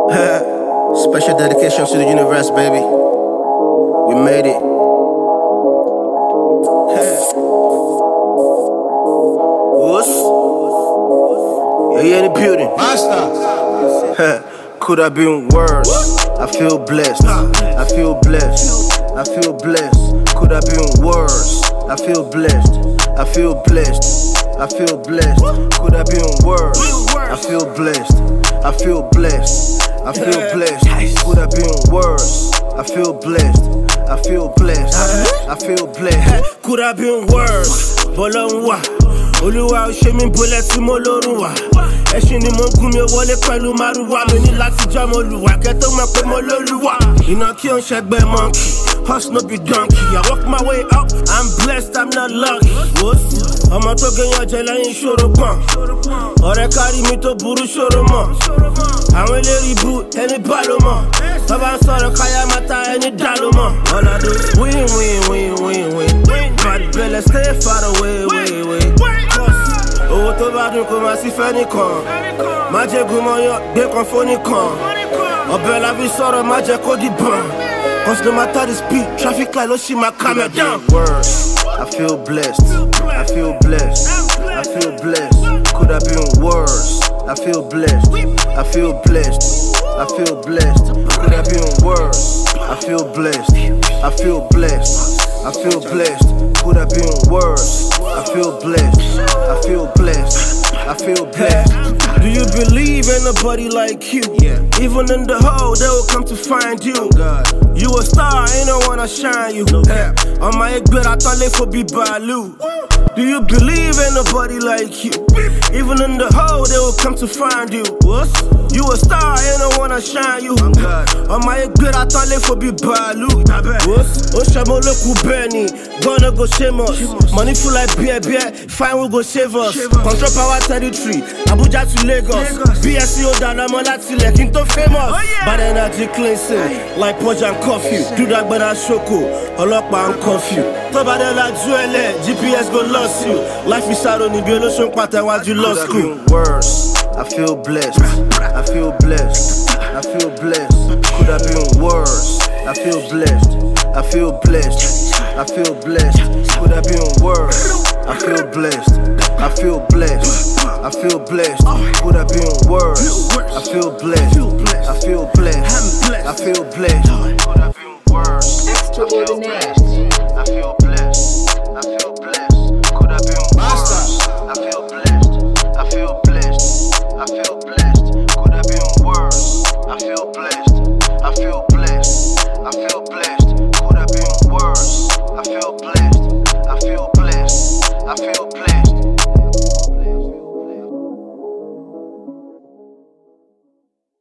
Special dedication to the universe, baby. We made it. What's? Yeah, in the building. Could have been worse. I feel blessed. I feel blessed. I feel blessed. Could have been worse. I feel blessed. I feel blessed. I feel blessed. Could have been worse. I feel blessed. I feel blessed. I feel blessed. Could have been worse. I feel blessed. I feel blessed. I feel blessed. Could have been worse. Bolonwa. Oluwa o ṣe mi bolẹ̀ tí mo lórun wà. Ẹṣin ni mo gún mi wọlé pẹ̀lú márùwá. Mi ní láti jọ́ mo lùwà kẹ́ tó mọ̀ pé mo lólùwà. Iná kí o ń ṣẹgbẹ́ monkey. Hustle no be donkey. I walk my way up. I'm blessed, I'm not lucky. Ọmọ tó gẹ̀yàn jẹ lẹ́yìn ìṣòro kan. Ọ̀rẹ́ kárí mi tó burú ṣòro mọ̀. Àwọn eléri bu ẹni bá ló mọ̀. Bàbá ń sọ̀rọ̀ káyà máa ta ẹni dá ló mọ̀. All I do is win, win, win, win, win. Bad belle stay far away, way, way. Owó tó bá dùn kò máa sí fẹ́ nìkan. Má jẹ́ gúnmọ́yán gbé kan fónìkan. Ọbẹ̀ la fi sọ̀rọ̀ má jẹ́ kó dìbọn. Cause no matter the speed, traffic light, don't see my camera down. Worse, I feel blessed. I feel blessed. I feel blessed. Could have been worse. I feel blessed. I feel blessed. I feel blessed. Could have been worse. I feel blessed. I feel blessed. I feel blessed. Could have been worse. I feel blessed. I feel blessed. I feel blessed. Do you believe in nobody like you? Yeah. Even in the hole, they will come to find you. God. You a star, ain't no one to shine you. No on my good, I thought they for be Balu. Do you believe in nobody like you? Even in the hole, they will come to find you. What? You a star, ain't no one to shine you. On my good, I thought they for be Balu. What? Oshamo loku Benny, gonna go shame us. Money full like beer, fine will go save us. Control power territory, Abuja to Lagos. BSC Odana Monati Lekin to famous. Bad energy cleansing, like Purge and coffee. Do that but I shoko, Olokpa and coffee. Tobade la Juele, GPS go lost you. Life is sad on the biological pattern while you lost school. Worse, I feel blessed. I feel blessed. I feel blessed. Could have been worse. I feel blessed. I feel blessed. I feel blessed. Could have been worse. I feel blessed. I feel blessed. I feel blessed. Could have been worse. I feel blessed. I feel blessed. I feel blessed. Could have been worse. Extraordinaire. I feel blessed. I feel blessed. Could have been worse. I feel blessed. I feel blessed. I feel blessed. Could have been worse. I feel blessed. I feel blessed. I feel blessed. Could have been worse. I feel blessed. I feel blessed. I feel blessed.